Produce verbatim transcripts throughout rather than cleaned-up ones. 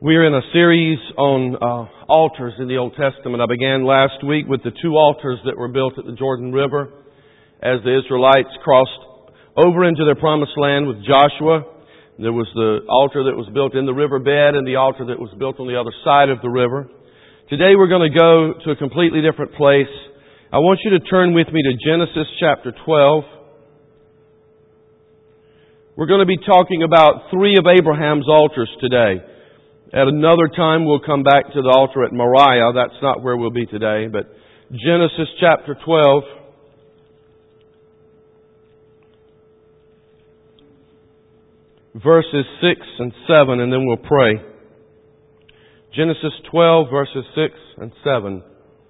We're in a series on uh, altars in the Old Testament. I began last week with the two altars that were built at the Jordan River as the Israelites crossed over into their promised land with Joshua. There was the altar that was built in the riverbed and the altar that was built on the other side of the river. Today we're going to go to a completely different place. I want you to turn with me to Genesis chapter twelve. We're going to be talking about three of Abraham's altars today. At another time, we'll come back to the altar at Moriah. That's not where we'll be today. But Genesis chapter twelve. Verses six and seven, and then we'll pray. Genesis twelve, verses six and seven.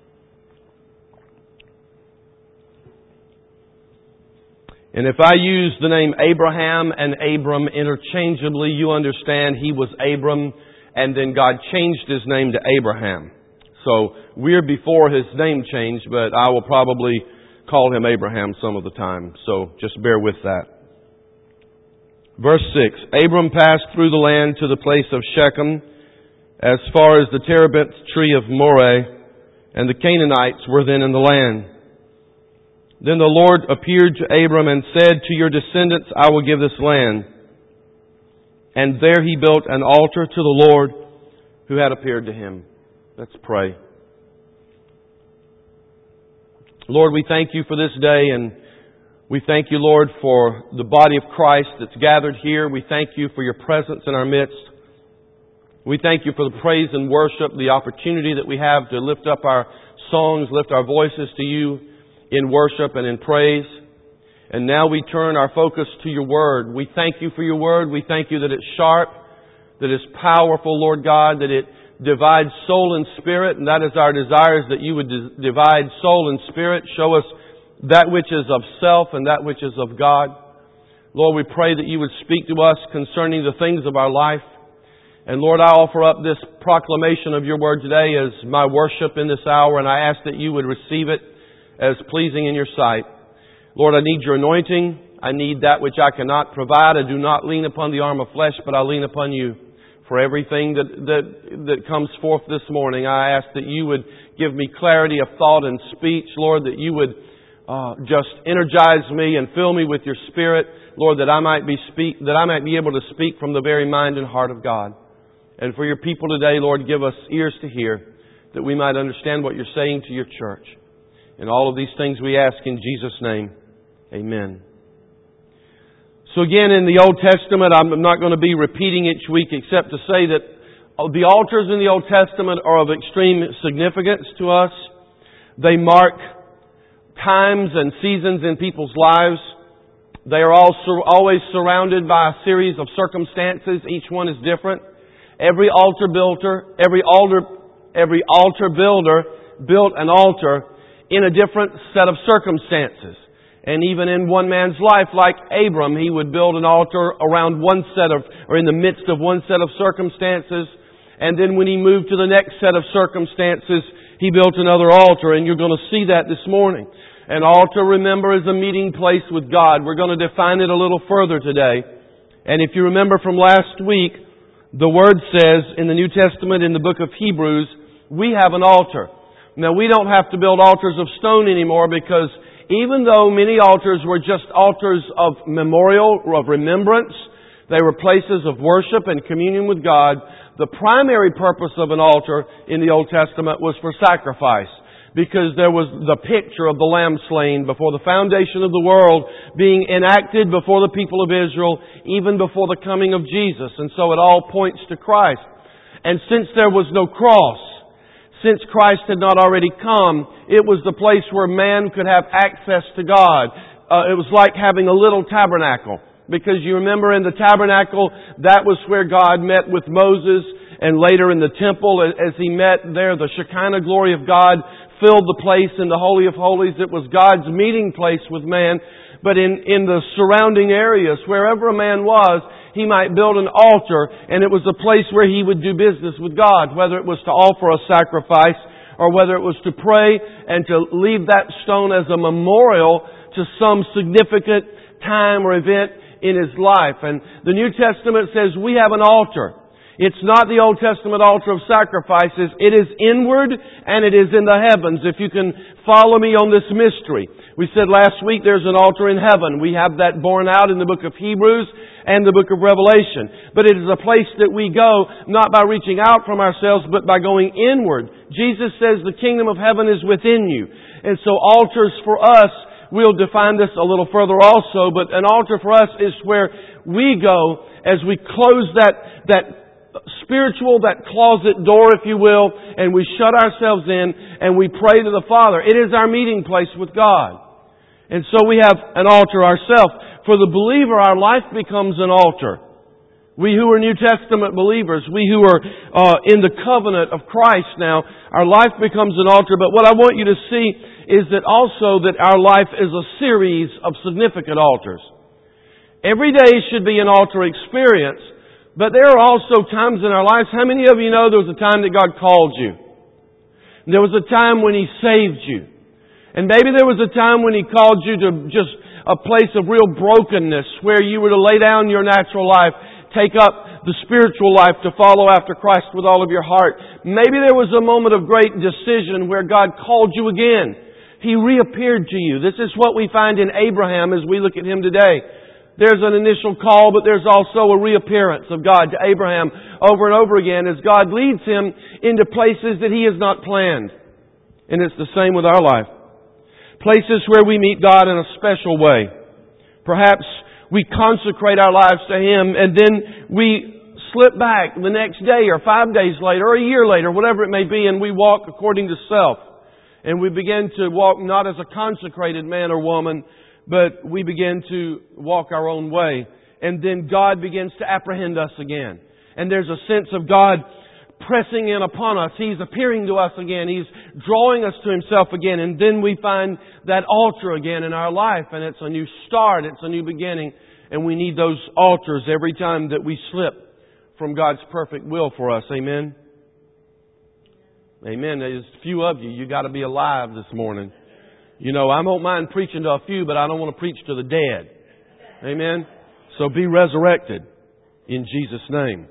And if I use the name Abraham and Abram interchangeably, you understand he was Abram, and then God changed his name to Abraham. So we're before his name change, but I will probably call him Abraham some of the time. So just bear with that. Verse six, Abram passed through the land to the place of Shechem, as far as the terebinth tree of Moreh, and the Canaanites were then in the land. Then the Lord appeared to Abram and said, "To your descendants I will give this land." And there he built an altar to the Lord who had appeared to him. Let's pray. Lord, we thank you for this day, and we thank you, Lord, for the body of Christ that's gathered here. We thank you for your presence in our midst. We thank you for the praise and worship, the opportunity that we have to lift up our songs, lift our voices to you in worship and in praise. And now we turn our focus to your Word. We thank you for your Word. We thank you that it's sharp, that it's powerful, Lord God, that it divides soul and spirit. And that is our desire, is that you would divide soul and spirit. Show us that which is of self and that which is of God. Lord, we pray that you would speak to us concerning the things of our life. And Lord, I offer up this proclamation of your Word today as my worship in this hour, and I ask that you would receive it as pleasing in your sight. Lord, I need your anointing. I need that which I cannot provide. I do not lean upon the arm of flesh, but I lean upon you for everything that, that, that comes forth this morning. I ask that you would give me clarity of thought and speech, Lord, that you would uh, just energize me and fill me with your Spirit, Lord, that I might be speak, that I might be able to speak from the very mind and heart of God. And for your people today, Lord, give us ears to hear, that we might understand what you're saying to your church. And all of these things we ask in Jesus' name. Amen. So again, in the Old Testament, I'm not going to be repeating each week except to say that the altars in the Old Testament are of extreme significance to us. They mark times and seasons in people's lives. They are also always surrounded by a series of circumstances. Each one is different. Every altar builder, every altar, every altar builder built an altar in a different set of circumstances. And even in one man's life, like Abram, he would build an altar around one set of, or in the midst of one set of circumstances. And then when he moved to the next set of circumstances, he built another altar. And you're going to see that this morning. An altar, remember, is a meeting place with God. We're going to define it a little further today. And if you remember from last week, the Word says in the New Testament, in the book of Hebrews, we have an altar. Now, we don't have to build altars of stone anymore, because even though many altars were just altars of memorial or of remembrance, they were places of worship and communion with God, the primary purpose of an altar in the Old Testament was for sacrifice, because there was the picture of the lamb slain before the foundation of the world being enacted before the people of Israel, even before the coming of Jesus. And so it all points to Christ. And since there was no cross, since Christ had not already come, it was the place where man could have access to God. Uh, it was like having a little tabernacle. Because you remember in the tabernacle, that was where God met with Moses, and later in the temple, as He met there, the Shekinah glory of God filled the place in the Holy of Holies. It was God's meeting place with man. But in, in the surrounding areas, wherever a man was, he might build an altar, and it was a place where he would do business with God, whether it was to offer a sacrifice or whether it was to pray and to leave that stone as a memorial to some significant time or event in his life. And the New Testament says we have an altar. It's not the Old Testament altar of sacrifices. It is inward and it is in the heavens, if you can follow me on this mystery. We said last week there's an altar in heaven. We have that borne out in the book of Hebrews and the book of Revelation. But it is a place that we go not by reaching out from ourselves, but by going inward. Jesus says the kingdom of heaven is within you. And so altars for us, we'll define this a little further also, but an altar for us is where we go as we close that, that spiritual, that closet door, if you will, and we shut ourselves in and we pray to the Father. It is our meeting place with God. And so we have an altar ourselves. For the believer, our life becomes an altar. We who are New Testament believers, we who are uh, in the covenant of Christ now, our life becomes an altar. But what I want you to see is that also that our life is a series of significant altars. Every day should be an altar experience, but there are also times in our lives. How many of you know there was a time that God called you? There was a time when He saved you. And maybe there was a time when He called you to just a place of real brokenness where you were to lay down your natural life, take up the spiritual life to follow after Christ with all of your heart. Maybe there was a moment of great decision where God called you again. He reappeared to you. This is what we find in Abraham as we look at him today. There's an initial call, but there's also a reappearance of God to Abraham over and over again as God leads him into places that He has not planned. And it's the same with our life. Places where we meet God in a special way. Perhaps we consecrate our lives to Him and then we slip back the next day or five days later or a year later, whatever it may be, and we walk according to self. And we begin to walk not as a consecrated man or woman, but we begin to walk our own way. And then God begins to apprehend us again. And there's a sense of God pressing in upon us. He's appearing to us again. He's drawing us to Himself again. And then we find that altar again in our life. And it's a new start. It's a new beginning. And we need those altars every time that we slip from God's perfect will for us. Amen? Amen. There's a few of you. You got to be alive this morning. You know, I don't mind preaching to a few, but I don't want to preach to the dead. Amen? So be resurrected in Jesus' name.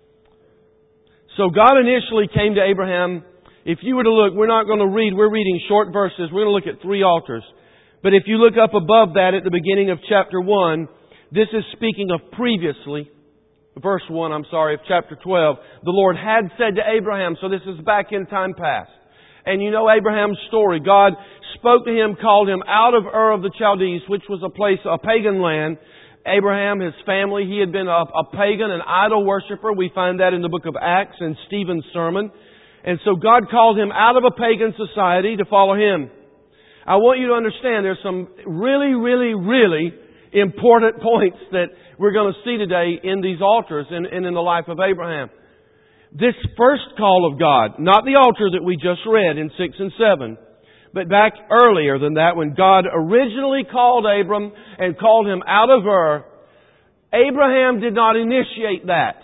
So God initially came to Abraham. If you were to look, we're not going to read, we're reading short verses. We're going to look at three altars. But if you look up above that at the beginning of chapter one, this is speaking of previously. Verse one, I'm sorry, of chapter twelve. The Lord had said to Abraham, so this is back in time past. And you know Abraham's story. God spoke to him, called him out of Ur of the Chaldees, which was a place, a pagan land. Abraham, his family, he had been a, a pagan, an idol worshiper. We find that in the book of Acts and Stephen's sermon. And so God called him out of a pagan society to follow Him. I want you to understand there's some really, really, really important points that we're going to see today in these altars and, and in the life of Abraham. This first call of God, not the altar that we just read in six and seven, but back earlier than that, when God originally called Abram and called him out of Ur, Abraham did not initiate that.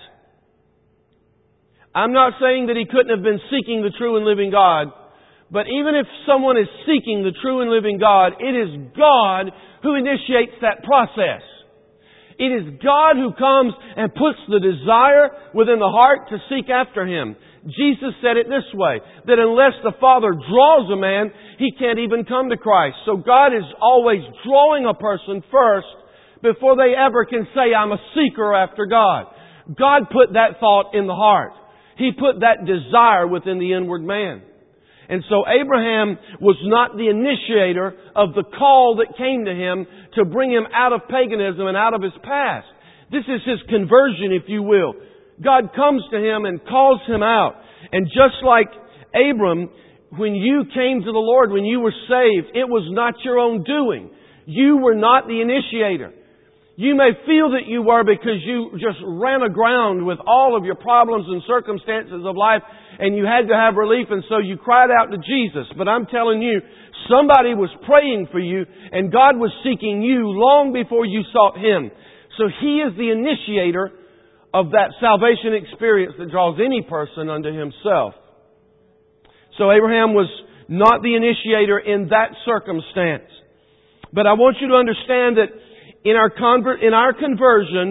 I'm not saying that he couldn't have been seeking the true and living God, but even if someone is seeking the true and living God, it is God who initiates that process. It is God who comes and puts the desire within the heart to seek after Him. Jesus said it this way, that unless the Father draws a man, he can't even come to Christ. So God is always drawing a person first before they ever can say, I'm a seeker after God. God put that thought in the heart. He put that desire within the inward man. And so Abraham was not the initiator of the call that came to him to bring him out of paganism and out of his past. This is his conversion, if you will. God comes to him and calls him out. And just like Abram, when you came to the Lord, when you were saved, it was not your own doing. You were not the initiator. You may feel that you were because you just ran aground with all of your problems and circumstances of life and you had to have relief, and so you cried out to Jesus. But I'm telling you, somebody was praying for you and God was seeking you long before you sought Him. So He is the initiator of that salvation experience that draws any person unto Himself. So Abraham was not the initiator in that circumstance. But I want you to understand that in our convert, in our conversion,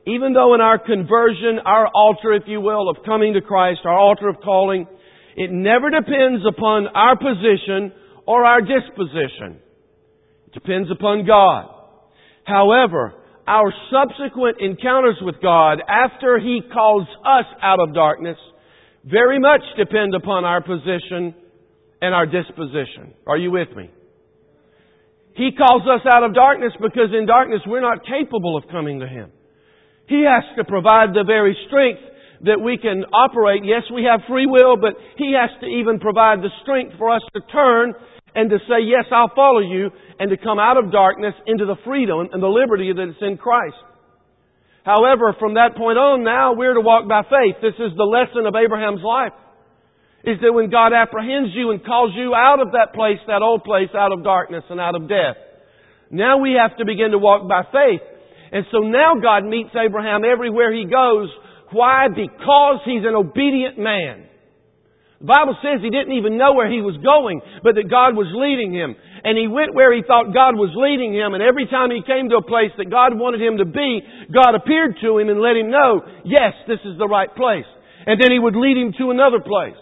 even though in our conversion, our altar, if you will, of coming to Christ, our altar of calling, it never depends upon our position or our disposition. It depends upon God. However, our subsequent encounters with God after He calls us out of darkness very much depend upon our position and our disposition. Are you with me? He calls us out of darkness because in darkness we're not capable of coming to Him. He has to provide the very strength that we can operate. Yes, we have free will, but He has to even provide the strength for us to turn and to say, yes, I'll follow you, and to come out of darkness into the freedom and the liberty that is in Christ. However, from that point on, now we're to walk by faith. This is the lesson of Abraham's life. Is that when God apprehends you and calls you out of that place, that old place, out of darkness and out of death, now we have to begin to walk by faith. And so now God meets Abraham everywhere he goes. Why? Because he's an obedient man. The Bible says he didn't even know where he was going, but that God was leading him. And he went where he thought God was leading him. And every time he came to a place that God wanted him to be, God appeared to him and let him know, yes, this is the right place. And then He would lead him to another place.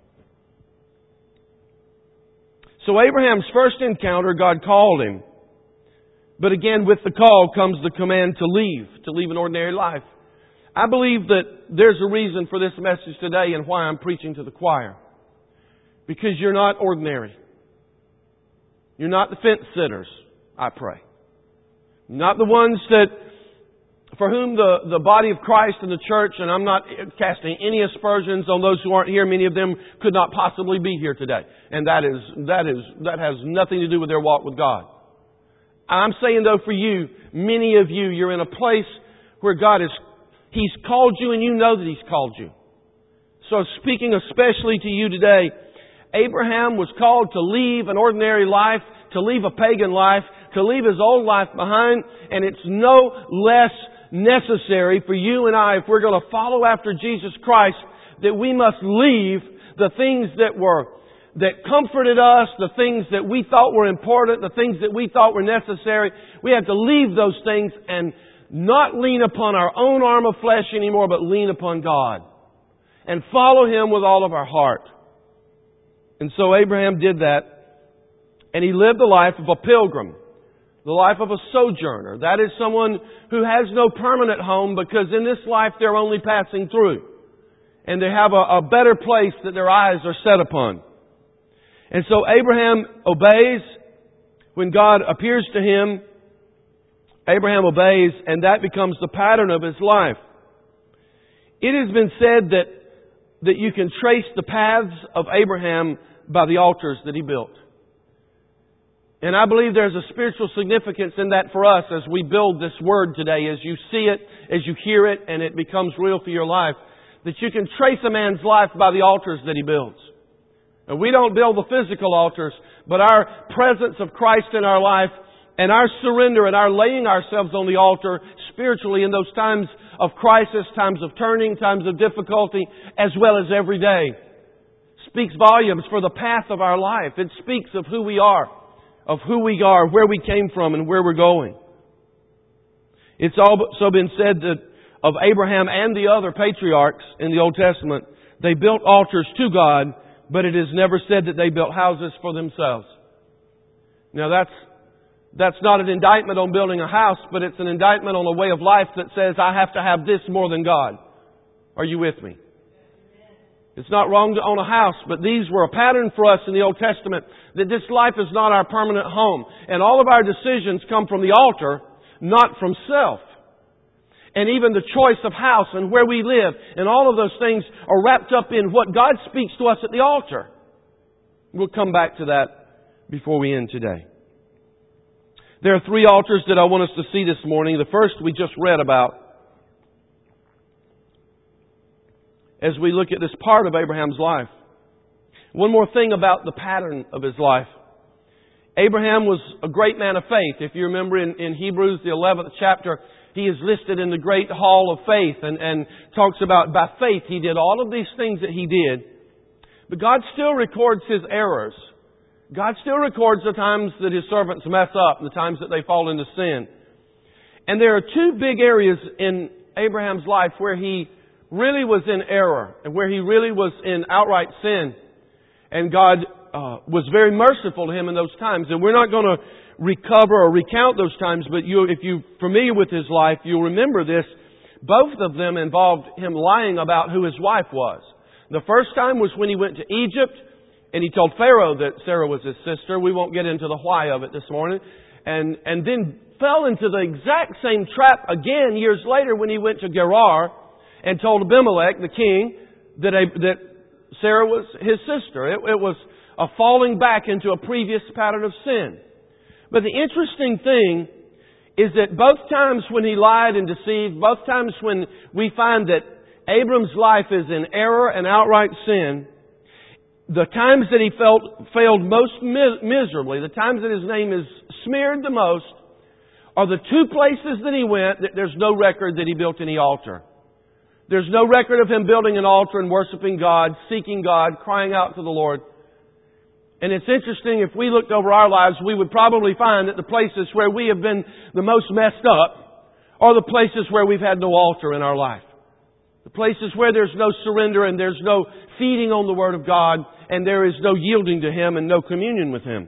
So Abraham's first encounter, God called him. But again, with the call comes the command to leave, to leave an ordinary life. I believe that there's a reason for this message today and why I'm preaching to the choir. Because you're not ordinary. You're not the fence sitters, I pray. Not the ones that, for whom the, the body of Christ and the church, and I'm not casting any aspersions on those who aren't here, many of them could not possibly be here today. And that is, that is, that has nothing to do with their walk with God. I'm saying though for you, many of you, you're in a place where God is, He's called you and you know that He's called you. So speaking especially to you today, Abraham was called to leave an ordinary life, to leave a pagan life, to leave his old life behind, and it's no less necessary for you and I, if we're going to follow after Jesus Christ, that we must leave the things that were, that comforted us, the things that we thought were important, the things that we thought were necessary. We have to leave those things and not lean upon our own arm of flesh anymore, but lean upon God. And follow Him with all of our heart. And so Abraham did that. And he lived the life of a pilgrim. The life of a sojourner. That is someone who has no permanent home because in this life they're only passing through. And they have a, a better place that their eyes are set upon. And so Abraham obeys. When God appears to him, Abraham obeys, and that becomes the pattern of his life. It has been said that, that you can trace the paths of Abraham by the altars that he built. And I believe there's a spiritual significance in that for us as we build this Word today, as you see it, as you hear it, and it becomes real for your life, that you can trace a man's life by the altars that he builds. And we don't build the physical altars, but our presence of Christ in our life and our surrender and our laying ourselves on the altar spiritually in those times of crisis, times of turning, times of difficulty, as well as every day, speaks volumes for the path of our life. It speaks of who we are, of who we are, where we came from, and where we're going. It's also been said that of Abraham and the other patriarchs in the Old Testament, they built altars to God, but it is never said that they built houses for themselves. Now that's That's not an indictment on building a house, but it's an indictment on a way of life that says, I have to have this more than God. Are you with me? It's not wrong to own a house, but these were a pattern for us in the Old Testament that this life is not our permanent home. And all of our decisions come from the altar, not from self. And even the choice of house and where we live and all of those things are wrapped up in what God speaks to us at the altar. We'll come back to that before we end today. There are three altars that I want us to see this morning. The first we just read about. As we look at this part of Abraham's life. One more thing about the pattern of his life. Abraham was a great man of faith. If you remember in, in Hebrews, the eleventh chapter, he is listed in the great hall of faith and, and talks about by faith he did all of these things that he did. But God still records his errors. God still records the times that His servants mess up, the times that they fall into sin. And there are two big areas in, Abraham's life where he really was in error and where he really was in outright sin. And God uh, was very merciful to him in those times. And we're not going to recover or recount those times, but you, if you're familiar with his life, you'll remember this. Both of them involved him lying about who his wife was. The first time was when he went to Egypt and he told Pharaoh that Sarah was his sister. We won't get into the why of it this morning. And, and then fell into the exact same trap again years later when he went to Gerar and told Abimelech, the king, that, a, that Sarah was his sister. It, it was a falling back into a previous pattern of sin. But the interesting thing is that both times when he lied and deceived, both times when we find that Abram's life is in error and outright sin, the times that he felt, failed most mis- miserably, the times that his name is smeared the most, are the two places that he went that there's no record that he built any altar. There's no record of him building an altar and worshiping God, seeking God, crying out to the Lord. And it's interesting, if we looked over our lives, we would probably find that the places where we have been the most messed up are the places where we've had no altar in our life. The places where there's no surrender and there's no feeding on the Word of God and there is no yielding to Him and no communion with Him.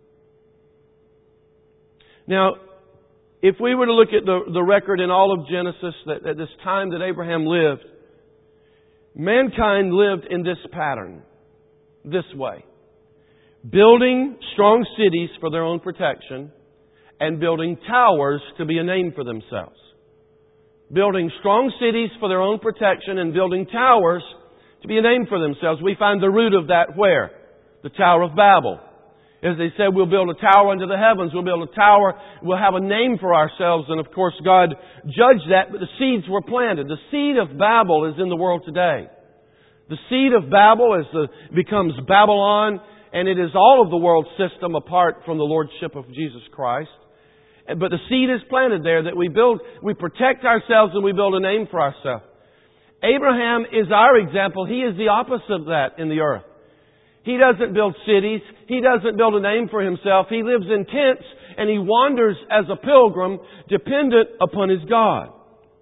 Now, if we were to look at the, the record in all of Genesis, that at this time that Abraham lived, mankind lived in this pattern, this way. Building strong cities for their own protection and building towers to be a name for themselves. Building strong cities for their own protection and building towers to be a name for themselves. We find the root of that where? The Tower of Babel. As they said, we'll build a tower into the heavens. We'll build a tower. We'll have a name for ourselves. And of course, God judged that, but the seeds were planted. The seed of Babel is in the world today. The seed of Babel is the, becomes Babylon, and it is all of the world system apart from the Lordship of Jesus Christ. But the seed is planted there that we build, we protect ourselves and we build a name for ourselves. Abraham is our example. He is the opposite of that in the earth. He doesn't build cities. He doesn't build a name for himself. He lives in tents and he wanders as a pilgrim dependent upon his God.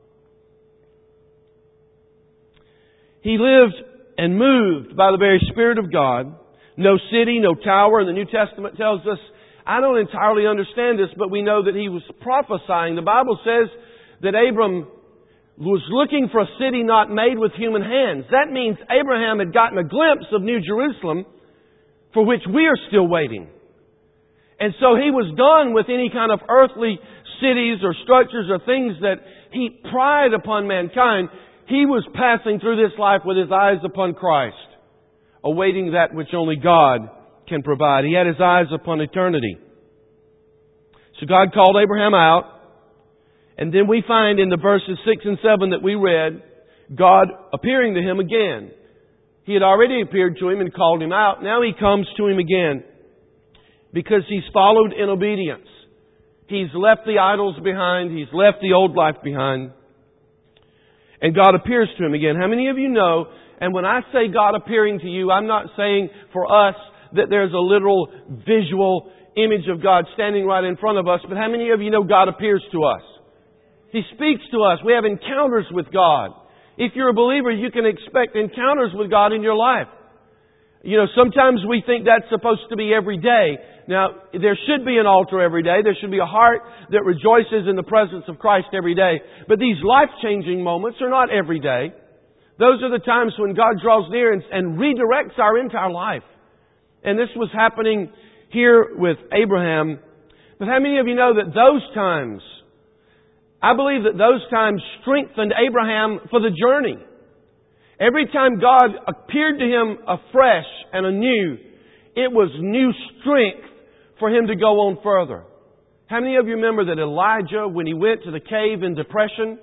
He lived and moved by the very Spirit of God. No city, no tower. And the New Testament tells us, I don't entirely understand this, but we know that he was prophesying. The Bible says that Abram was looking for a city not made with human hands. That means Abraham had gotten a glimpse of New Jerusalem for which we are still waiting. And so he was done with any kind of earthly cities or structures or things that he pried upon mankind. He was passing through this life with his eyes upon Christ, awaiting that which only God can provide. He had his eyes upon eternity. So God called Abraham out. And then we find in the verses six and seven that we read, God appearing to him again. He had already appeared to him and called him out. Now He comes to him again because he's followed in obedience. He's left the idols behind. He's left the old life behind. And God appears to him again. How many of you know, and when I say God appearing to you, I'm not saying for us that there's a literal visual image of God standing right in front of us, but how many of you know God appears to us? He speaks to us. We have encounters with God. If you're a believer, you can expect encounters with God in your life. You know, sometimes we think that's supposed to be every day. Now, there should be an altar every day. There should be a heart that rejoices in the presence of Christ every day. But these life-changing moments are not every day. Those are the times when God draws near and, and redirects our entire life. And this was happening here with Abraham. But how many of you know that those times, I believe that those times strengthened Abraham for the journey. Every time God appeared to him afresh and anew, it was new strength for him to go on further. How many of you remember that Elijah, when he went to the cave in depression,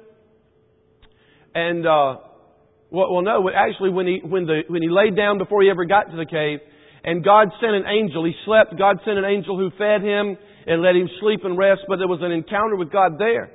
and uh, well, well, no, actually, when he when the when he laid down before he ever got to the cave, and God sent an angel, he slept. God sent an angel who fed him and let him sleep and rest. But there was an encounter with God there.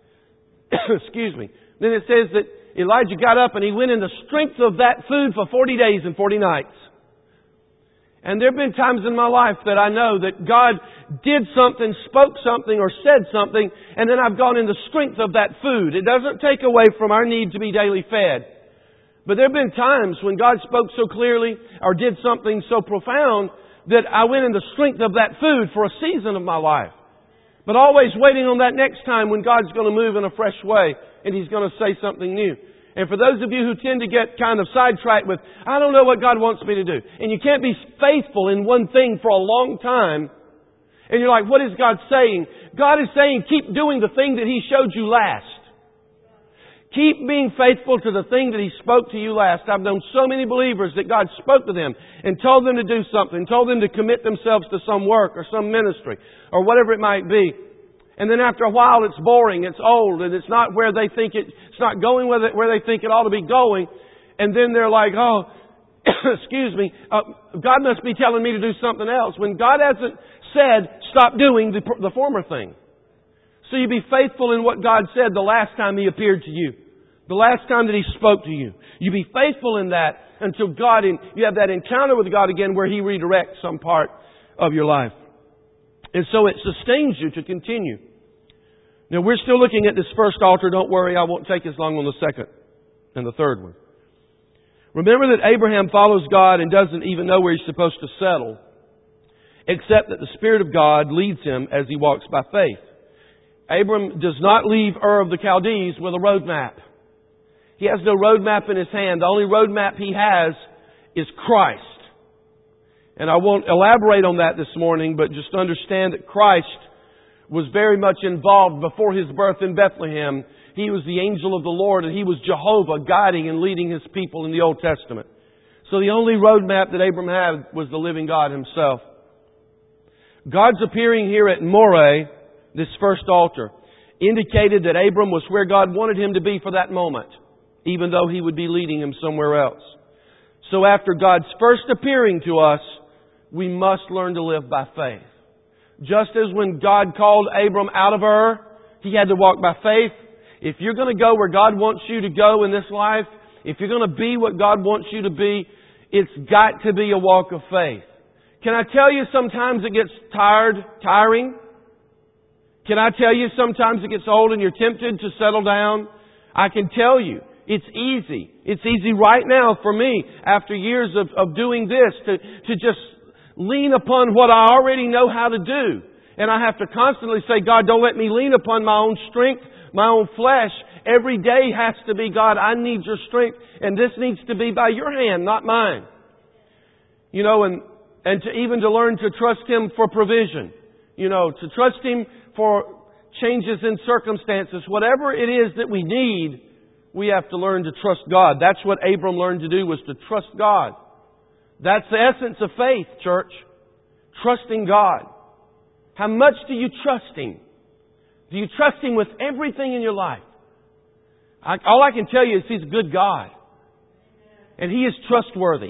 Excuse me. Then it says that Elijah got up and he went in the strength of that food for forty days and forty nights. And there have been times in my life that I know that God did something, spoke something, or said something, and then I've gone in the strength of that food. It doesn't take away from our need to be daily fed. But there have been times when God spoke so clearly or did something so profound that I went in the strength of that food for a season of my life. But always waiting on that next time when God's going to move in a fresh way and He's going to say something new. And for those of you who tend to get kind of sidetracked with, I don't know what God wants me to do. And you can't be faithful in one thing for a long time. And you're like, what is God saying? God is saying, keep doing the thing that He showed you last. Keep being faithful to the thing that He spoke to you last. I've known so many believers that God spoke to them and told them to do something, told them to commit themselves to some work or some ministry or whatever it might be. And then after a while it's boring, it's old, and it's not where they think it, it's not going where they, where they think it ought to be going. And then they're like, oh, excuse me, uh, God must be telling me to do something else. When God hasn't said, stop doing the, the former thing. So you be faithful in what God said the last time He appeared to you. The last time that He spoke to you. You be faithful in that until God, in, you have that encounter with God again where He redirects some part of your life. And so it sustains you to continue. Now we're still looking at this first altar. Don't worry, I won't take as long on the second and the third one. Remember that Abraham follows God and doesn't even know where he's supposed to settle, except that the Spirit of God leads him as he walks by faith. Abram does not leave Ur of the Chaldees with a road map. He has no road map in his hand. The only road map he has is Christ. And I won't elaborate on that this morning, but just understand that Christ was very much involved before His birth in Bethlehem. He was the angel of the Lord, and He was Jehovah guiding and leading His people in the Old Testament. So the only road map that Abram had was the living God Himself. God's appearing here at Moreh, this first altar, indicated that Abram was where God wanted him to be for that moment, even though He would be leading him somewhere else. So after God's first appearing to us, we must learn to live by faith. Just as when God called Abram out of Ur, he had to walk by faith. If you're going to go where God wants you to go in this life, if you're going to be what God wants you to be, it's got to be a walk of faith. Can I tell you sometimes it gets tired, tiring? Can I tell you sometimes it gets old and you're tempted to settle down? I can tell you, it's easy. It's easy right now for me, after years of, of doing this, to, to just lean upon what I already know how to do. And I have to constantly say, God, don't let me lean upon my own strength, my own flesh. Every day has to be, God, I need your strength, and this needs to be by your hand, not mine. You know, and, and to even to learn to trust Him for provision. You know, to trust Him for changes in circumstances. Whatever it is that we need, we have to learn to trust God. That's what Abram learned to do, was to trust God. That's the essence of faith, church. Trusting God. How much do you trust Him? Do you trust Him with everything in your life? I, all I can tell you is He's a good God. And He is trustworthy.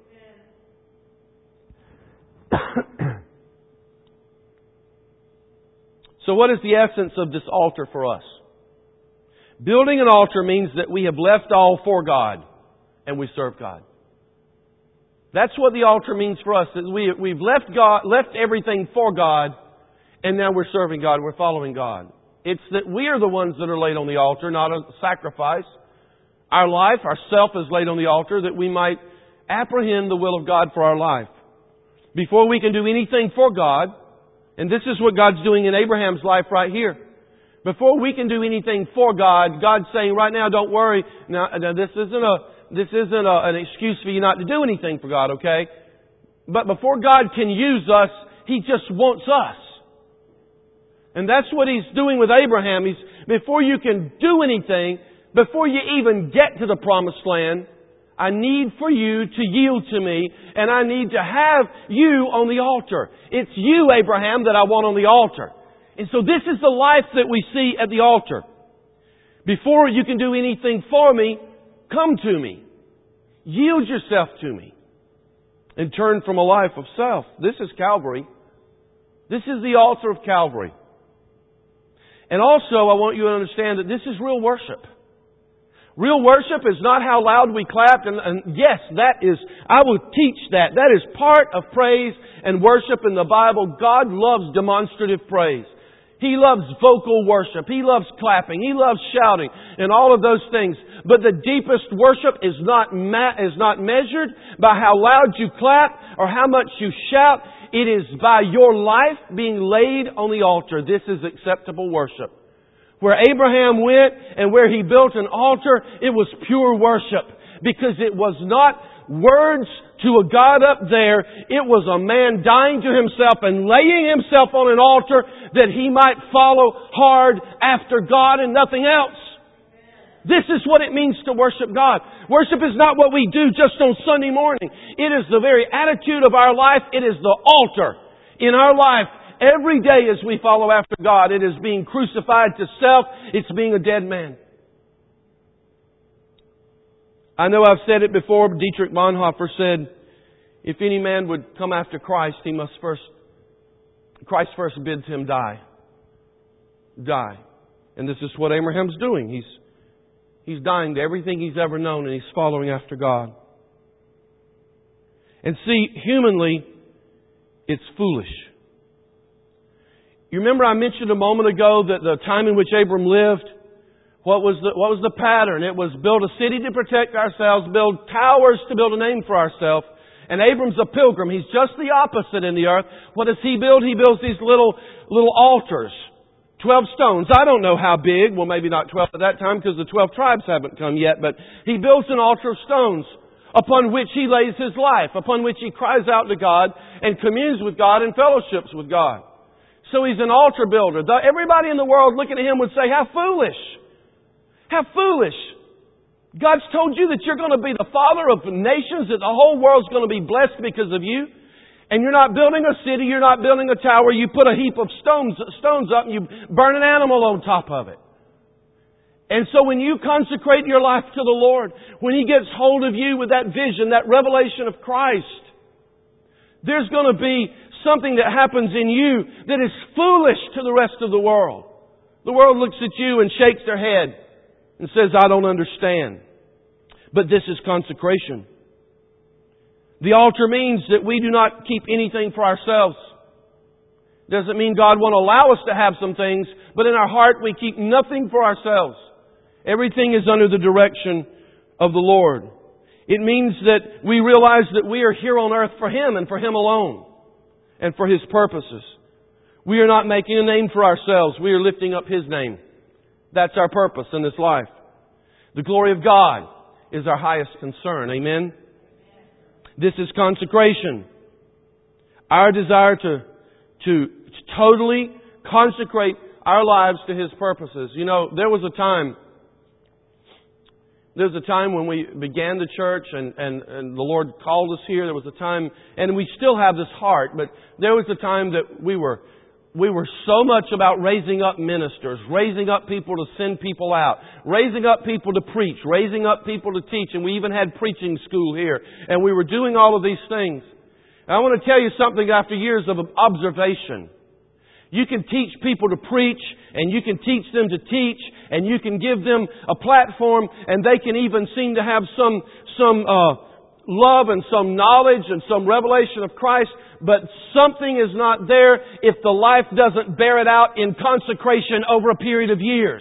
So what is the essence of this altar for us? Building an altar means that we have left all for God and we serve God. That's what the altar means for us. Is we, we've left God, left everything for God, and now we're serving God. We're following God. It's that we are the ones that are laid on the altar, not a sacrifice. Our life, our self is laid on the altar that we might apprehend the will of God for our life. Before we can do anything for God, and this is what God's doing in Abraham's life right here. Before we can do anything for God, God's saying right now, don't worry. Now, now this isn't a this isn't a, an excuse for you not to do anything for God, okay? But before God can use us, He just wants us. And that's what He's doing with Abraham. He's, before you can do anything, before you even get to the promised land, I need for you to yield to me, and I need to have you on the altar. It's you, Abraham, that I want on the altar. And so this is the life that we see at the altar. Before you can do anything for me, come to me. Yield yourself to me. And turn from a life of self. This is Calvary. This is the altar of Calvary. And also, I want you to understand that this is real worship. Real worship is not how loud we clapped, and, and yes, that is I will teach that. That is part of praise and worship in the Bible. God loves demonstrative praise. He loves vocal worship. He loves clapping. He loves shouting and all of those things. But the deepest worship is not ma- is not measured by how loud you clap or how much you shout. It is by your life being laid on the altar. This is acceptable worship. Where Abraham went and where he built an altar, it was pure worship. Because it was not words to a God up there. It was a man dying to himself and laying himself on an altar that he might follow hard after God and nothing else. This is what it means to worship God. Worship is not what we do just on Sunday morning. It is the very attitude of our life. It is the altar in our life. Every day as we follow after God, it is being crucified to self. It's being a dead man. I know I've said it before, but Dietrich Bonhoeffer said, if any man would come after Christ, he must first, Christ first bids him die. Die. And this is what Abraham's doing. He's, he's dying to everything he's ever known and he's following after God. And see, humanly, it's foolish. You remember I mentioned a moment ago that the time in which Abram lived, What was the, what was the pattern? It was build a city to protect ourselves, build towers to build a name for ourselves. And Abram's a pilgrim. He's just the opposite in the earth. What does he build? He builds these little, little altars. Twelve stones. I don't know how big. Well, maybe not twelve at that time because the twelve tribes haven't come yet. But he builds an altar of stones upon which he lays his life, upon which he cries out to God and communes with God and fellowships with God. So he's an altar builder. Everybody in the world looking at him would say, how foolish. How foolish. God's told you that you're going to be the father of nations, that the whole world's going to be blessed because of you. And you're not building a city, you're not building a tower, you put a heap of stones, stones up and you burn an animal on top of it. And so when you consecrate your life to the Lord, when He gets hold of you with that vision, that revelation of Christ, there's going to be something that happens in you that is foolish to the rest of the world. The world looks at you and shakes their head and says, I don't understand. But this is consecration. The altar means that we do not keep anything for ourselves. Doesn't mean God won't allow us to have some things, but in our heart we keep nothing for ourselves. Everything is under the direction of the Lord. It means that we realize that we are here on earth for Him and for Him alone and for His purposes. We are not making a name for ourselves. We are lifting up His name. That's our purpose in this life. The glory of God is our highest concern. Amen? This is consecration. Our desire to, to totally consecrate our lives to His purposes. You know, there was a time, there was a time when we began the church and, and, and the Lord called us here. There was a time, and we still have this heart, but there was a time that we were We were so much about raising up ministers, raising up people to send people out, raising up people to preach, raising up people to teach, and we even had preaching school here. And we were doing all of these things. And I want to tell you something after years of observation. You can teach people to preach, and you can teach them to teach, and you can give them a platform, and they can even seem to have some, some, uh, love and some knowledge and some revelation of Christ. But something is not there if the life doesn't bear it out in consecration over a period of years.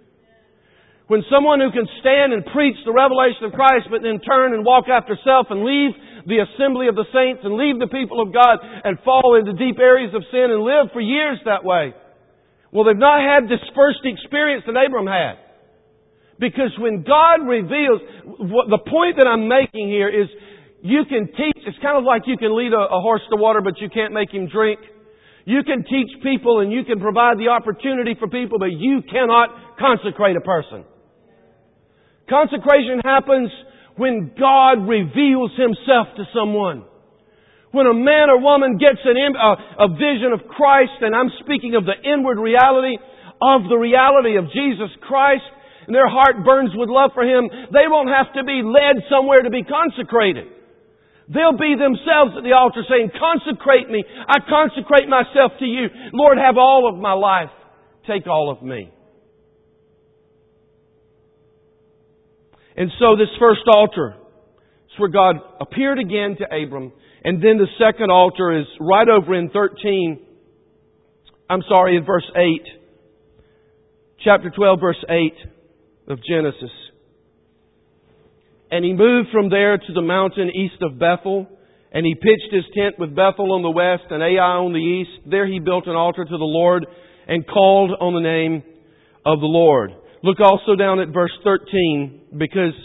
When someone who can stand and preach the revelation of Christ but then turn and walk after self and leave the assembly of the saints and leave the people of God and fall into deep areas of sin and live for years that way. Well, they've not had this first experience that Abram had. Because when God reveals, what the point that I'm making here is, you can teach, it's kind of like you can lead a, a horse to water, but you can't make him drink. You can teach people and you can provide the opportunity for people, but you cannot consecrate a person. Consecration happens when God reveals Himself to someone. When a man or woman gets an, a, a vision of Christ, and I'm speaking of the inward reality of the reality of Jesus Christ, and their heart burns with love for Him, they won't have to be led somewhere to be consecrated. They'll be themselves at the altar saying, consecrate me. I consecrate myself to You. Lord, have all of my life. Take all of me. And so this first altar It's where God appeared again to Abram. And then the second altar is right over in thirteen. I'm sorry, in verse eight. Chapter twelve, verse eight of Genesis. And he moved from there to the mountain east of Bethel. And he pitched his tent with Bethel on the west and Ai on the east. There he built an altar to the Lord and called on the name of the Lord. Look also down at verse thirteen, because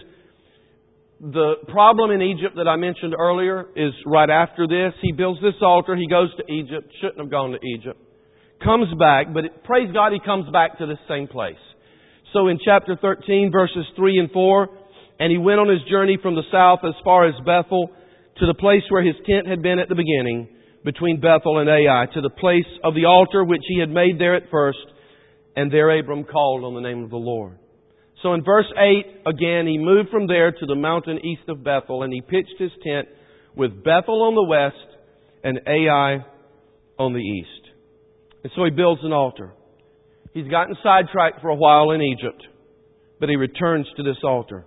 the problem in Egypt that I mentioned earlier is right after this. He builds this altar. He goes to Egypt. Shouldn't have gone to Egypt. Comes back, but it, praise God, he comes back to this same place. So in chapter thirteen, verses three and four, and he went on his journey from the south as far as Bethel, to the place where his tent had been at the beginning, between Bethel and Ai, to the place of the altar which he had made there at first. And there Abram called on the name of the Lord. So in verse eight, again, he moved from there to the mountain east of Bethel, and he pitched his tent with Bethel on the west and Ai on the east. And so he builds an altar. He's gotten sidetracked for a while in Egypt, but he returns to this altar.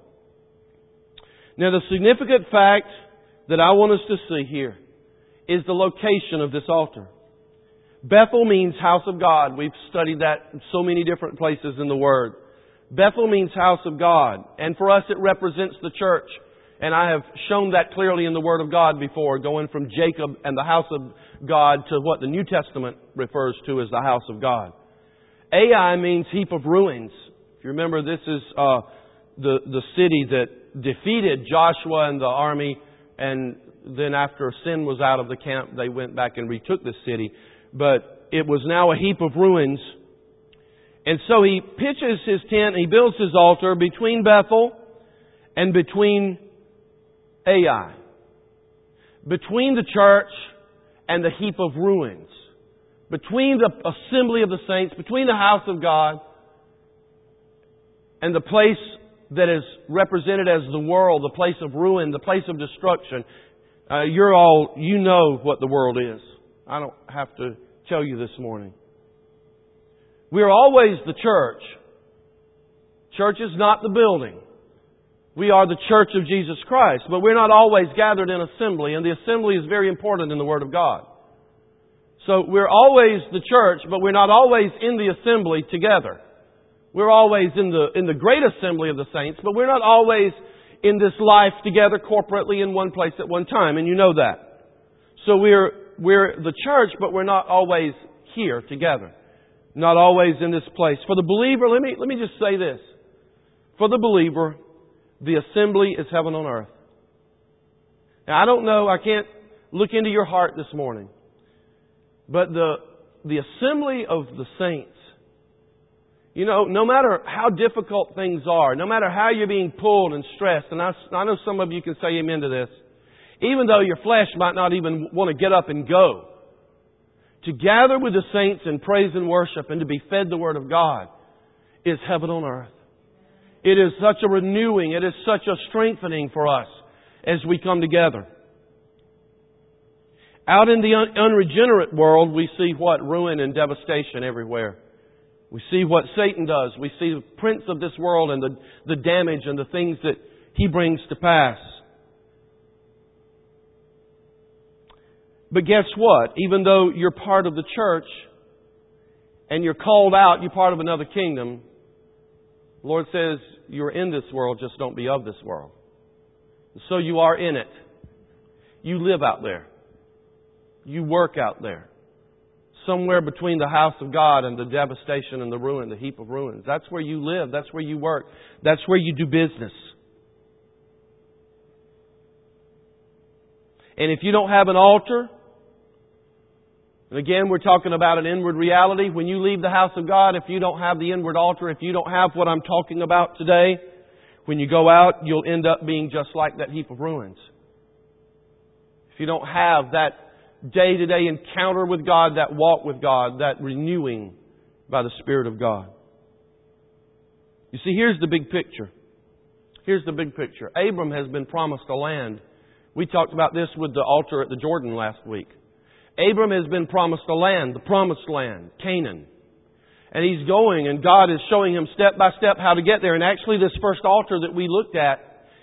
Now the significant fact that I want us to see here is the location of this altar. Bethel means house of God. We've studied that in so many different places in the Word. Bethel means house of God. And for us it represents the church. And I have shown that clearly in the Word of God before, going from Jacob and the house of God to what the New Testament refers to as the house of God. Ai means heap of ruins. If you remember, this is uh, the, the city that defeated Joshua and the army, and then after sin was out of the camp, they went back and retook the city. But it was now a heap of ruins. And so he pitches his tent and he builds his altar between Bethel and between Ai. Between the church and the heap of ruins. Between the assembly of the saints, between the house of God and the place that is represented as the world, the place of ruin, the place of destruction. Uh, you're all, you know what the world is. I don't have to tell you this morning. We are always the church. Church is not the building. We are the church of Jesus Christ, but we're not always gathered in assembly, and the assembly is very important in the Word of God. So we're always the church, but we're not always in the assembly together. We're always in the in the great assembly of the saints, but we're not always in this life together corporately in one place at one time, and you know that. So we're we're the church, but we're not always here together. Not always in this place. For the believer, let me let me just say this. For the believer, the assembly is heaven on earth. Now, I don't know, I can't look into your heart this morning, but the the assembly of the saints, you know, no matter how difficult things are, no matter how you're being pulled and stressed, and I, I know some of you can say amen to this, even though your flesh might not even want to get up and go, to gather with the saints in praise and worship and to be fed the Word of God is heaven on earth. It is such a renewing, it is such a strengthening for us as we come together. Out in the un- unregenerate world, we see what? Ruin and devastation everywhere. We see what Satan does. We see the prince of this world and the, the damage and the things that he brings to pass. But guess what? Even though you're part of the church and you're called out, you're part of another kingdom, the Lord says you're in this world, just don't be of this world. So you are in it. You live out there. You work out there. Somewhere between the house of God and the devastation and the ruin, the heap of ruins. That's where you live. That's where you work. That's where you do business. And if you don't have an altar, and again, we're talking about an inward reality. When you leave the house of God, if you don't have the inward altar, if you don't have what I'm talking about today, when you go out, you'll end up being just like that heap of ruins. If you don't have that day-to-day encounter with God, that walk with God, that renewing by the Spirit of God. You see, here's the big picture. Here's the big picture. Abram has been promised a land. We talked about this with the altar at the Jordan last week. Abram has been promised a land, the promised land, Canaan. And he's going, and God is showing him step by step how to get there. And actually, this first altar that we looked at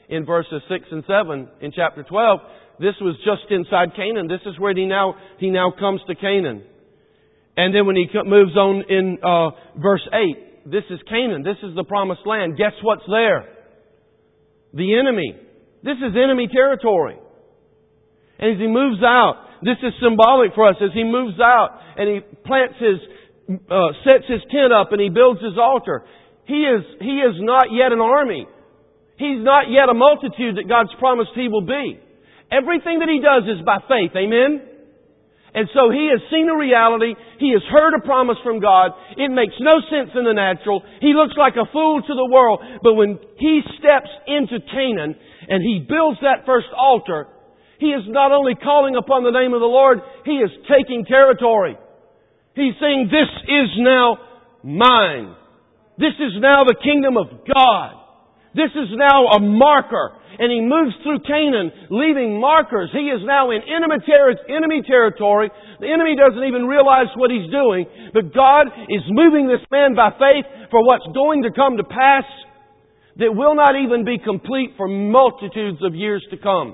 in verses six and seven in chapter twelve. This was just inside Canaan. This is where he now, he now comes to Canaan. And then when he moves on in uh, verse eight, this is Canaan. This is the promised land. Guess what's there? The enemy. This is enemy territory. And as he moves out, this is symbolic for us. As he moves out and he plants his, uh, sets his tent up and he builds his altar, he is, he is not yet an army. He's not yet a multitude that God's promised he will be. Everything that he does is by faith. Amen? And so he has seen a reality. He has heard a promise from God. It makes no sense in the natural. He looks like a fool to the world. But when he steps into Canaan and he builds that first altar, he is not only calling upon the name of the Lord, he is taking territory. He's saying, this is now mine. This is now the kingdom of God. This is now a marker. And he moves through Canaan, leaving markers. He is now in enemy territory. The enemy doesn't even realize what he's doing. But God is moving this man by faith for what's going to come to pass that will not even be complete for multitudes of years to come.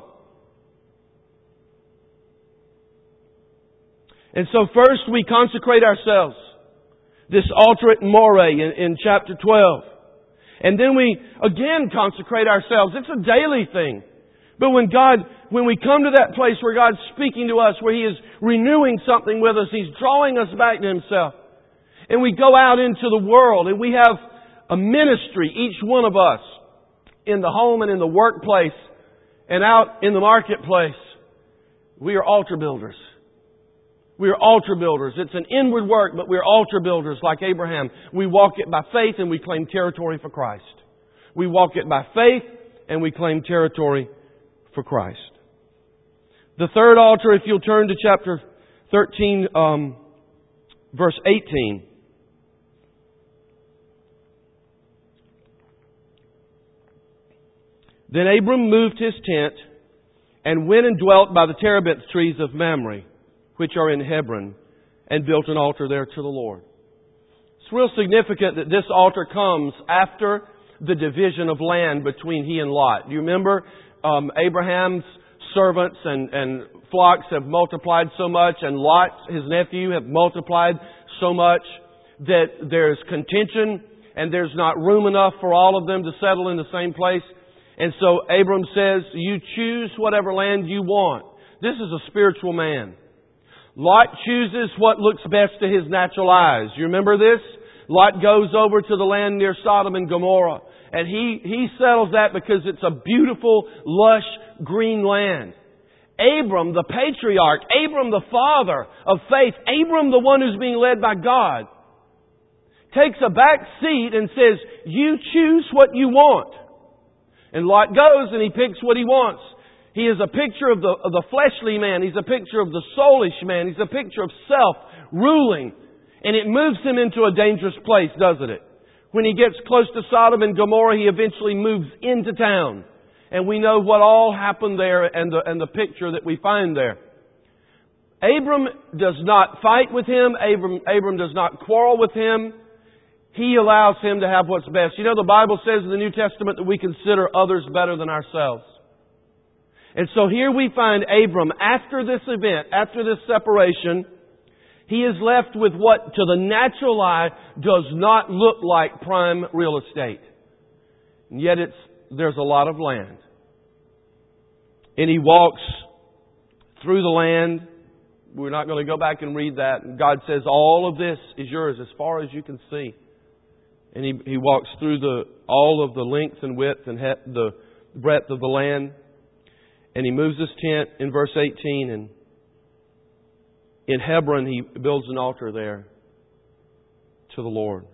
And so first we consecrate ourselves. This altar at Moreh in, in chapter twelve. And then we again consecrate ourselves. It's a daily thing. But when God, when we come to that place where God's speaking to us, where He is renewing something with us, He's drawing us back to Himself. And we go out into the world and we have a ministry, each one of us, in the home and in the workplace and out in the marketplace. We are altar builders. We are altar builders. It's an inward work, but we're altar builders like Abraham. We walk it by faith and we claim territory for Christ. We walk it by faith and we claim territory for Christ. The third altar, if you'll turn to chapter thirteen, um, verse eighteen. Then Abram moved his tent and went and dwelt by the terebinth trees of Mamre, which are in Hebron, and built an altar there to the Lord. It's real significant that this altar comes after the division of land between he and Lot. Do you remember um, Abraham's servants and, and flocks have multiplied so much, and Lot, his nephew, have multiplied so much that there's contention and there's not room enough for all of them to settle in the same place. And so Abram says, you choose whatever land you want. This is a spiritual man. Lot chooses what looks best to his natural eyes. You remember this? Lot goes over to the land near Sodom and Gomorrah. And he, he settles that because it's a beautiful, lush, green land. Abram, the patriarch, Abram, the father of faith, Abram, the one who's being led by God, takes a back seat and says, you choose what you want. And Lot goes and he picks what he wants. He is a picture of the, of the fleshly man. He's a picture of the soulish man. He's a picture of self ruling. And it moves him into a dangerous place, doesn't it? When he gets close to Sodom and Gomorrah, he eventually moves into town. And we know what all happened there and the, and the picture that we find there. Abram does not fight with him. Abram, Abram does not quarrel with him. He allows him to have what's best. You know, the Bible says in the New Testament that we consider others better than ourselves. And so here we find Abram, after this event, after this separation, he is left with what to the natural eye does not look like prime real estate. And yet it's, there's a lot of land. And he walks through the land. We're not going to go back and read that. And God says, all of this is yours as far as you can see. And he, he walks through the, all of the length and width and he, the breadth of the land. And he moves his tent in verse eighteen, and in Hebron he builds an altar there to the Lord.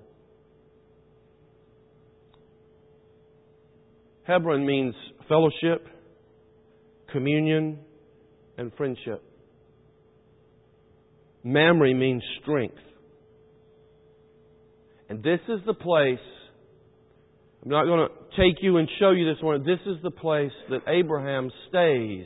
Hebron means fellowship, communion, and friendship. Mamre means strength. And this is the place, I'm not going to take you and show you this morning. This is the place that Abraham stays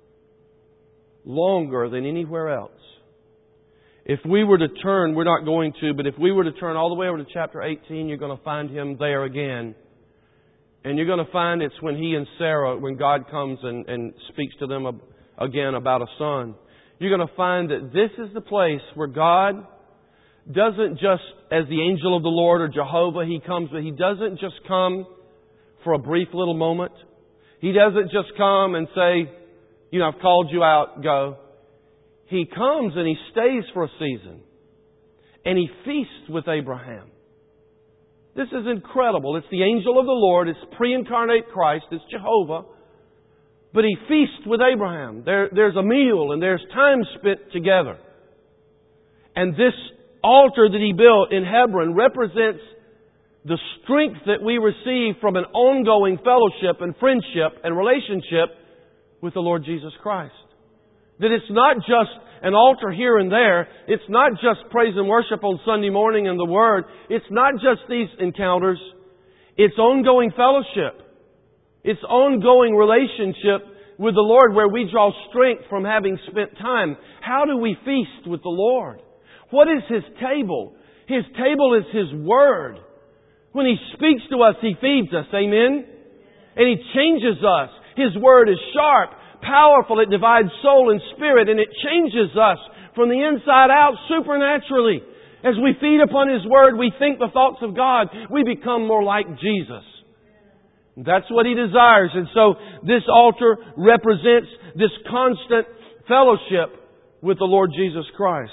longer than anywhere else. If we were to turn, we're not going to, but if we were to turn all the way over to chapter eighteen, you're going to find him there again. And you're going to find it's when he and Sarah, when God comes and, and speaks to them again about a son, you're going to find that this is the place where God doesn't just, as the angel of the Lord or Jehovah, He comes, but He doesn't just come for a brief little moment. He doesn't just come and say, you know, I've called you out, go. He comes and He stays for a season. And He feasts with Abraham. This is incredible. It's the angel of the Lord. It's pre-incarnate Christ. It's Jehovah. But He feasts with Abraham. There, there's a meal and there's time spent together. And this altar that He built in Hebron represents the strength that we receive from an ongoing fellowship and friendship and relationship with the Lord Jesus Christ. That it's not just an altar here and there. It's not just praise and worship on Sunday morning and the Word. It's not just these encounters. It's ongoing fellowship. It's ongoing relationship with the Lord where we draw strength from having spent time. How do we feast with the Lord? What is His table? His table is His Word. When He speaks to us, He feeds us. Amen? And He changes us. His Word is sharp, powerful. It divides soul and spirit, and it changes us from the inside out supernaturally. As we feed upon His Word, we think the thoughts of God. We become more like Jesus. That's what He desires. And so this altar represents this constant fellowship with the Lord Jesus Christ.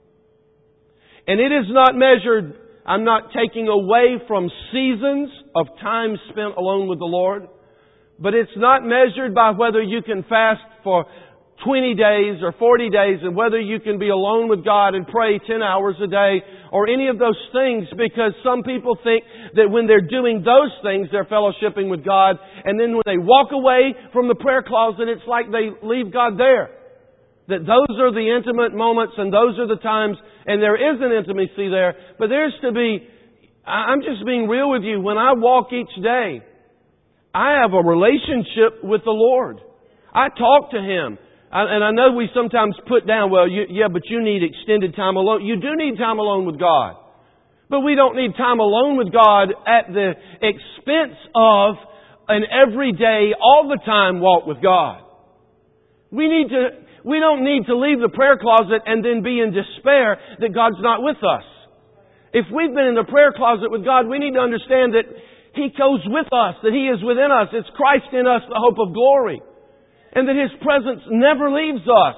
And it is not measured, I'm not taking away from seasons of time spent alone with the Lord, but it's not measured by whether you can fast for twenty days or forty days and whether you can be alone with God and pray ten hours a day or any of those things, because some people think that when they're doing those things, they're fellowshipping with God, and then when they walk away from the prayer closet, it's like they leave God there. That those are the intimate moments and those are the times, and there is an intimacy there, but there's to be, I'm just being real with you, when I walk each day, I have a relationship with the Lord. I talk to Him. And I know we sometimes put down, well, you, yeah, but you need extended time alone. You do need time alone with God. But we don't need time alone with God at the expense of an everyday, all the time walk with God. We need to, we don't need to leave the prayer closet and then be in despair that God's not with us. If we've been in the prayer closet with God, we need to understand that He goes with us, that He is within us. It's Christ in us, the hope of glory. And that His presence never leaves us.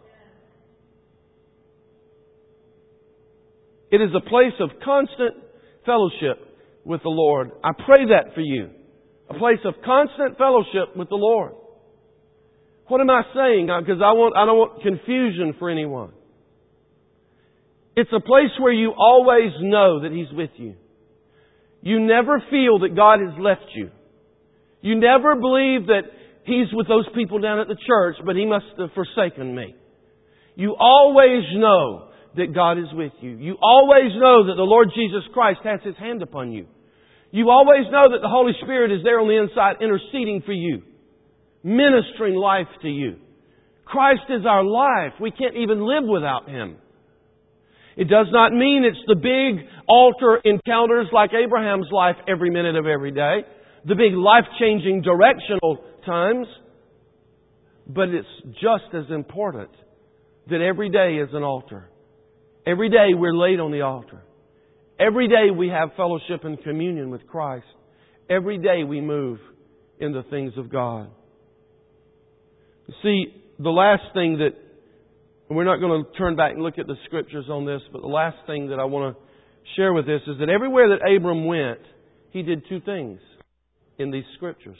It is a place of constant fellowship with the Lord. I pray that for you. A place of constant fellowship with the Lord. What am I saying? Because I want, I don't want confusion for anyone. It's a place where you always know that He's with you. You never feel that God has left you. You never believe that He's with those people down at the church, but He must have forsaken me. You always know that God is with you. You always know that the Lord Jesus Christ has His hand upon you. You always know that the Holy Spirit is there on the inside interceding for you, ministering life to you. Christ is our life. We can't even live without Him. It does not mean it's the big altar encounters like Abraham's life every minute of every day, the big life-changing directional times, but it's just as important that every day is an altar. Every day we're laid on the altar. Every day we have fellowship and communion with Christ. Every day we move in the things of God. You see, the last thing that, and we're not going to turn back and look at the Scriptures on this, but the last thing that I want to share with this is that everywhere that Abram went, he did two things in these Scriptures.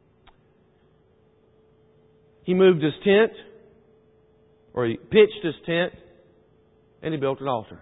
He moved his tent, or he pitched his tent, and he built an altar.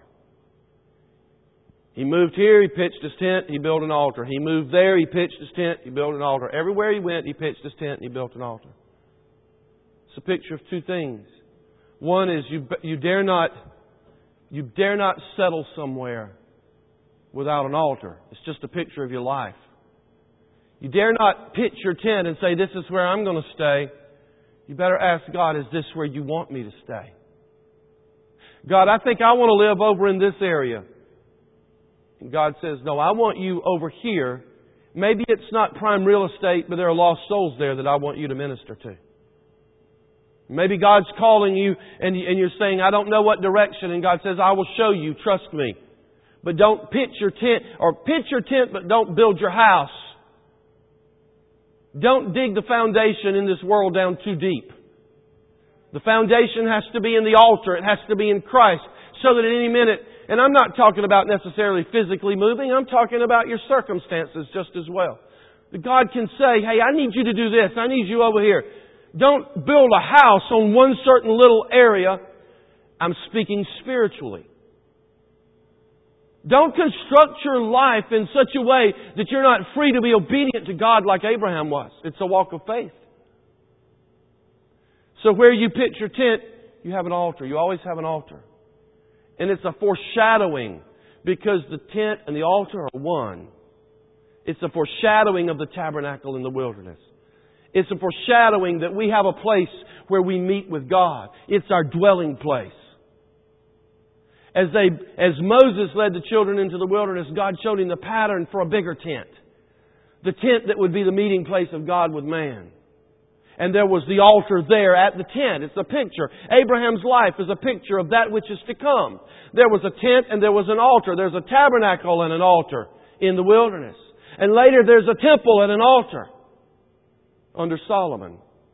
He moved here, he pitched his tent, he built an altar. He moved there, he pitched his tent, he built an altar. Everywhere he went, he pitched his tent and he built an altar. It's a picture of two things. One is you, you dare not, you dare not settle somewhere without an altar. It's just a picture of your life. You dare not pitch your tent and say, this is where I'm going to stay. You better ask God, is this where you want me to stay? God, I think I want to live over in this area. And God says, no, I want you over here Maybe it's not prime real estate, but there are lost souls there that I want you to minister to. Maybe God's calling you and you're saying, I don't know what direction. And God says, I will show you. Trust me. But don't pitch your tent, or pitch your tent, but don't build your house. Don't dig the foundation in this world down too deep. The foundation has to be in the altar. It has to be in Christ. So that at any minute, and I'm not talking about necessarily physically moving, I'm talking about your circumstances just as well. That God can say, hey, I need you to do this. I need you over here. Don't build a house on one certain little area. I'm speaking spiritually. Don't construct your life in such a way that you're not free to be obedient to God like Abraham was. It's a walk of faith. So where you pitch your tent, you have an altar. You always have an altar. And it's a foreshadowing, because the tent and the altar are one. It's a foreshadowing of the tabernacle in the wilderness. It's a foreshadowing that we have a place where we meet with God. It's our dwelling place. As they, as Moses led the children into the wilderness, God showed him the pattern for a bigger tent. The tent that would be the meeting place of God with man. And there was the altar there at the tent. It's a picture. Abraham's life is a picture of that which is to come. There was a tent and there was an altar. There's a tabernacle and an altar in the wilderness. And later there's a temple and an altar under Solomon.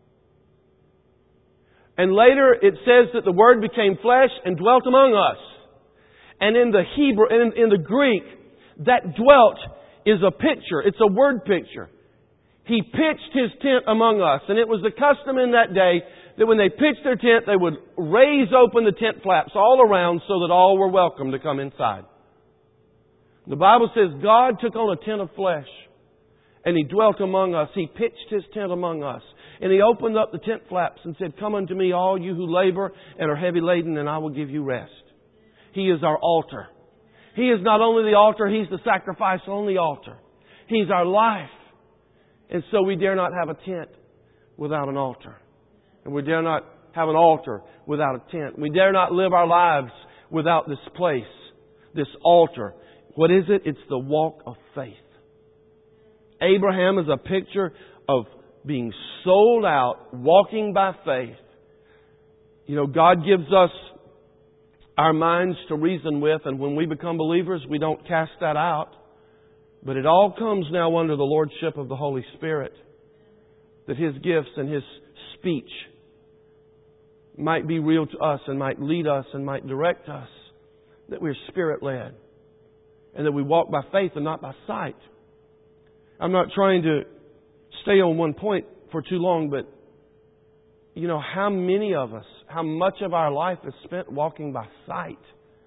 And later it says that the Word became flesh and dwelt among us. And in the Hebrew, in, in the Greek, that dwelt is a picture. It's a word picture. He pitched His tent among us. And it was the custom in that day that when they pitched their tent, they would raise open the tent flaps all around so that all were welcome to come inside. The Bible says God took on a tent of flesh and He dwelt among us. He pitched His tent among us. And He opened up the tent flaps and said, come unto me, all you who labor and are heavy laden, and I will give you rest. He is our altar. He is not only the altar, He's the sacrifice on the altar. He's our life. And so we dare not have a tent without an altar. And we dare not have an altar without a tent. We dare not live our lives without this place, this altar. What is it? It's the walk of faith. Abraham is a picture of being sold out, walking by faith. You know, God gives us our minds to reason with, and when we become believers, we don't cast that out. But it all comes now under the lordship of the Holy Spirit, that His gifts and His speech might be real to us and might lead us and might direct us, that we're Spirit-led, and that we walk by faith and not by sight. I'm not trying to stay on one point for too long, but you know, how many of us, how much of our life is spent walking by sight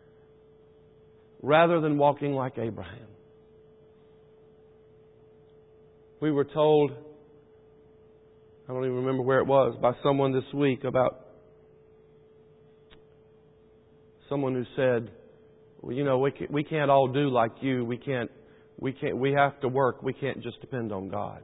rather than walking like Abraham? We were told, I don't even remember where it was, by someone this week about someone who said, well, you know, we can't, we can't all do like you. We can't, we can't, we have to work. We can't just depend on God.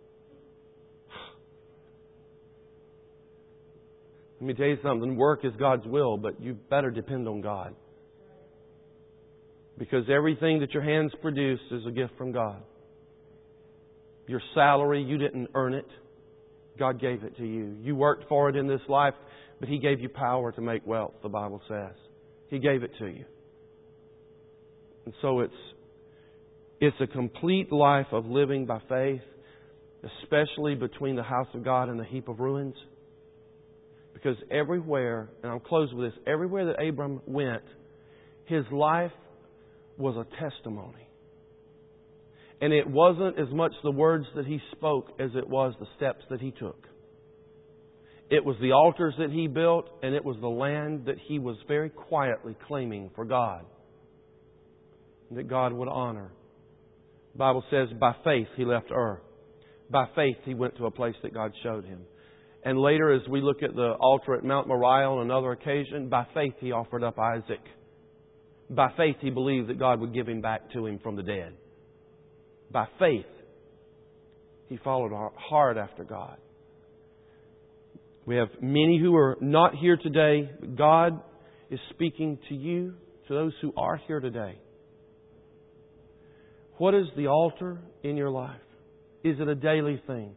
Let me tell you something. Work is God's will, but you better depend on God. Because everything that your hands produce is a gift from God. Your salary, you didn't earn it. God gave it to you. You worked for it in this life, but He gave you power to make wealth, the Bible says. He gave it to you. And so it's it's a complete life of living by faith, especially between the house of God and the heap of ruins. Because everywhere, and I'll close with this, everywhere that Abram went, his life was a testimony. And it wasn't as much the words that he spoke as it was the steps that he took. It was the altars that he built, and it was the land that he was very quietly claiming for God, that God would honor. The Bible says, by faith he left Ur. By faith he went to a place that God showed him. And later, as we look at the altar at Mount Moriah on another occasion, by faith he offered up Isaac. By faith he believed that God would give him back to him from the dead. By faith, he followed hard after God. We have many who are not here today. God is speaking to you, to those who are here today. What is the altar in your life? Is it a daily thing?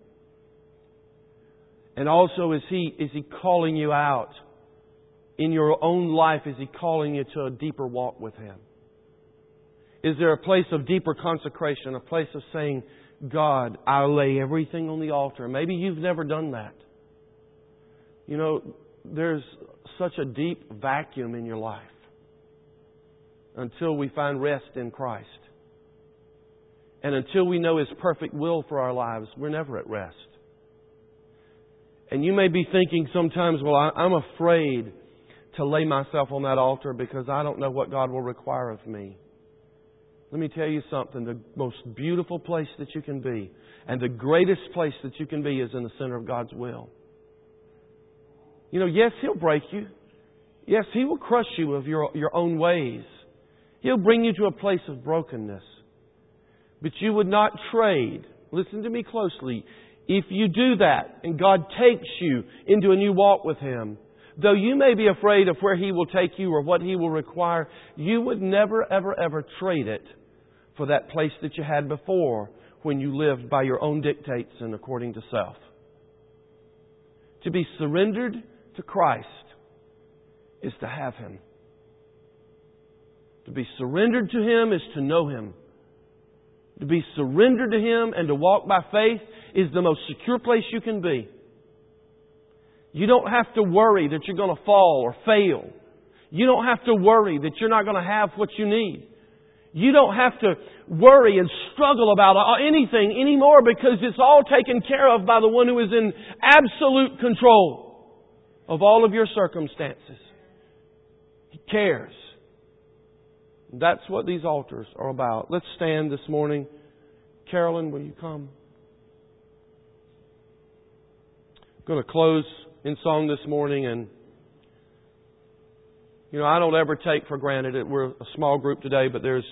And also, is He, is He calling you out in your own life? Is He calling you to a deeper walk with Him? Is there a place of deeper consecration, a place of saying, God, I'll lay everything on the altar? Maybe you've never done that. You know, there's such a deep vacuum in your life until we find rest in Christ. And until we know His perfect will for our lives, we're never at rest. And you may be thinking sometimes, well, I, I'm afraid to lay myself on that altar because I don't know what God will require of me. Let me tell you something. The most beautiful place that you can be and the greatest place that you can be is in the center of God's will. You know, yes, He'll break you. Yes, He will crush you of your, your own ways. He'll bring you to a place of brokenness. But you would not trade. Listen to me closely. If you do that and God takes you into a new walk with Him, though you may be afraid of where He will take you or what He will require, you would never, ever, ever trade it for that place that you had before when you lived by your own dictates and according to self. To be surrendered to Christ is to have Him. To be surrendered to Him is to know Him. To be surrendered to Him and to walk by faith is the most secure place you can be. You don't have to worry that you're going to fall or fail. You don't have to worry that you're not going to have what you need. You don't have to worry and struggle about anything anymore because it's all taken care of by the one who is in absolute control of all of your circumstances. He cares. That's what these altars are about. Let's stand this morning. Carolyn, will you come? I'm going to close in song this morning, and you know, I don't ever take for granted that we're a small group today, but there's,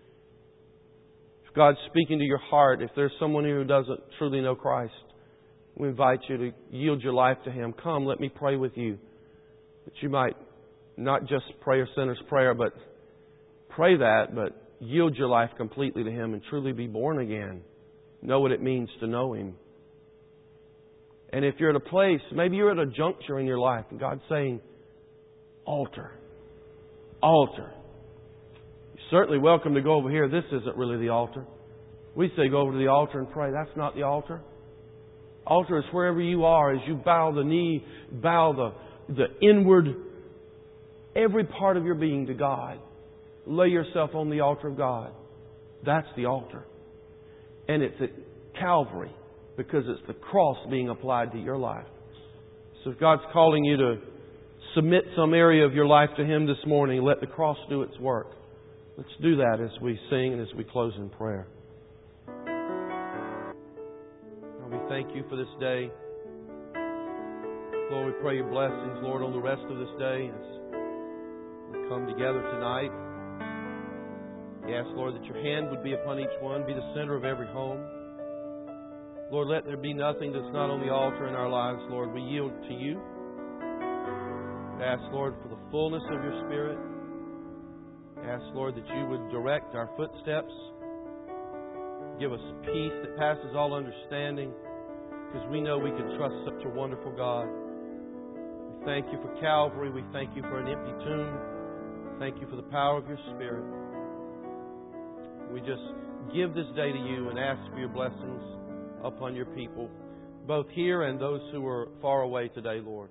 if God's speaking to your heart, if there's someone here who doesn't truly know Christ, we invite you to yield your life to Him. Come, let me pray with you, that you might not just pray a sinner's prayer, but pray that, but yield your life completely to Him and truly be born again. Know what it means to know Him. And if you're at a place, maybe you're at a juncture in your life, and God's saying, altar. Altar. You're certainly welcome to go over here. This isn't really the altar. We say go over to the altar and pray. That's not the altar. Altar is wherever you are as you bow the knee, bow the, the inward, every part of your being to God. Lay yourself on the altar of God. That's the altar. And it's at Calvary because it's the cross being applied to your life. So if God's calling you to submit some area of your life to Him this morning, let the cross do its work. Let's do that as we sing and as we close in prayer. Lord, we thank You for this day. Lord, we pray Your blessings, Lord, on the rest of this day as we come together tonight. We ask, Lord, that Your hand would be upon each one, be the center of every home. Lord, let there be nothing that's not on the altar in our lives, Lord. We yield to You. We ask, Lord, for the fullness of Your Spirit. We ask, Lord, that You would direct our footsteps. Give us peace that passes all understanding, because we know we can trust such a wonderful God. We thank You for Calvary. We thank You for an empty tomb. Thank You for the power of Your Spirit. We just give this day to You and ask for Your blessings upon Your people, both here and those who are far away today, Lord.